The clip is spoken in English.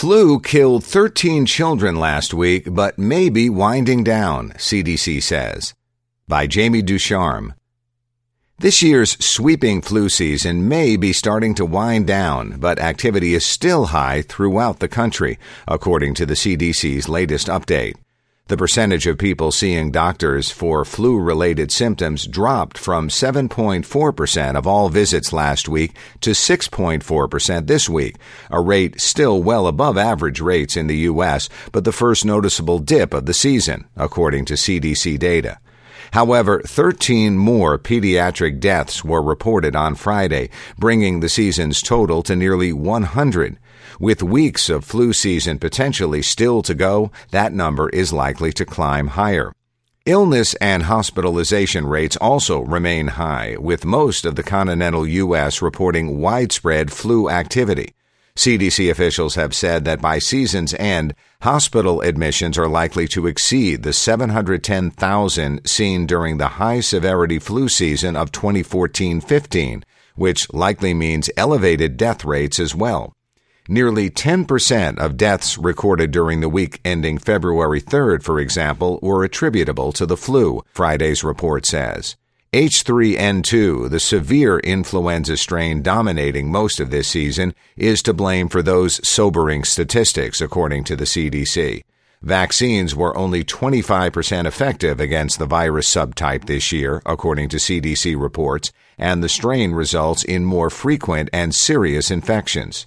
Flu killed 13 children last week, but may be winding down, CDC says. By Jamie Ducharme. This year's sweeping flu season may be starting to wind down, but activity is still high throughout the country, according to the CDC's latest update. The percentage of people seeing doctors for flu-related symptoms dropped from 7.4% of all visits last week to 6.4% this week, a rate still well above average rates in the U.S., but the first noticeable dip of the season, according to CDC data. However, 13 more pediatric deaths were reported on Friday, bringing the season's total to nearly 100. With weeks of flu season potentially still to go, that number is likely to climb higher. Illness and hospitalization rates also remain high, with most of the continental U.S. reporting widespread flu activity. CDC officials have said that by season's end, hospital admissions are likely to exceed the 710,000 seen during the high-severity flu season of 2014-15, which likely means elevated death rates as well. Nearly 10% of deaths recorded during the week ending February 3rd, for example, were attributable to the flu, Friday's report says. H3N2, the severe influenza strain dominating most of this season, is to blame for those sobering statistics, according to the CDC. Vaccines were only 25% effective against the virus subtype this year, according to CDC reports, and the strain results in more frequent and serious infections.